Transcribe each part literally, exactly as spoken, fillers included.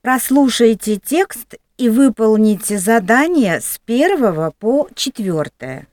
Прослушайте текст и выполните задание с первого по четвертое.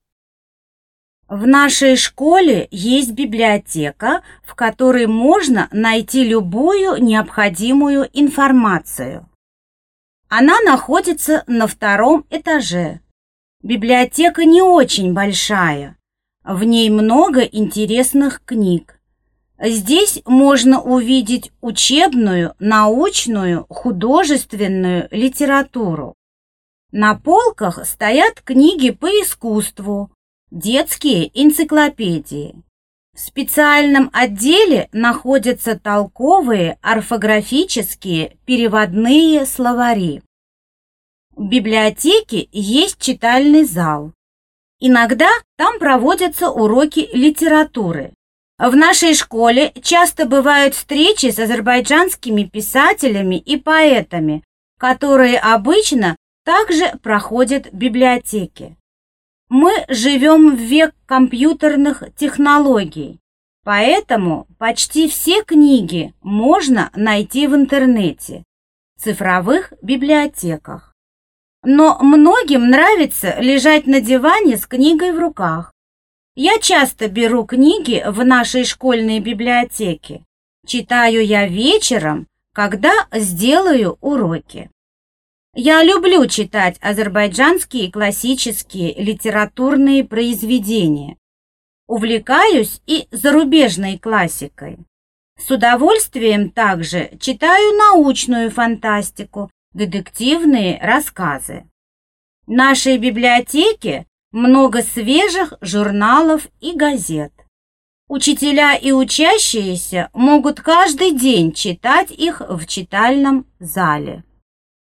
В нашей школе есть библиотека, в которой можно найти любую необходимую информацию. Она находится на втором этаже. Библиотека не очень большая. В ней много интересных книг. Здесь можно увидеть учебную, научную, художественную литературу. На полках стоят книги по искусству, детские энциклопедии. В специальном отделе находятся толковые орфографические переводные словари. В библиотеке есть читальный зал. Иногда там проводятся уроки литературы. В нашей школе часто бывают встречи с азербайджанскими писателями и поэтами, которые обычно также проходят в библиотеке. Мы живем в век компьютерных технологий, поэтому почти все книги можно найти в интернете, в цифровых библиотеках. Но многим нравится лежать на диване с книгой в руках. Я часто беру книги в нашей школьной библиотеке. Читаю я вечером, когда сделаю уроки. Я люблю читать азербайджанские классические литературные произведения. Увлекаюсь и зарубежной классикой. С удовольствием также читаю научную фантастику, детективные рассказы. В нашей библиотеке много свежих журналов и газет. Учителя и учащиеся могут каждый день читать их в читальном зале.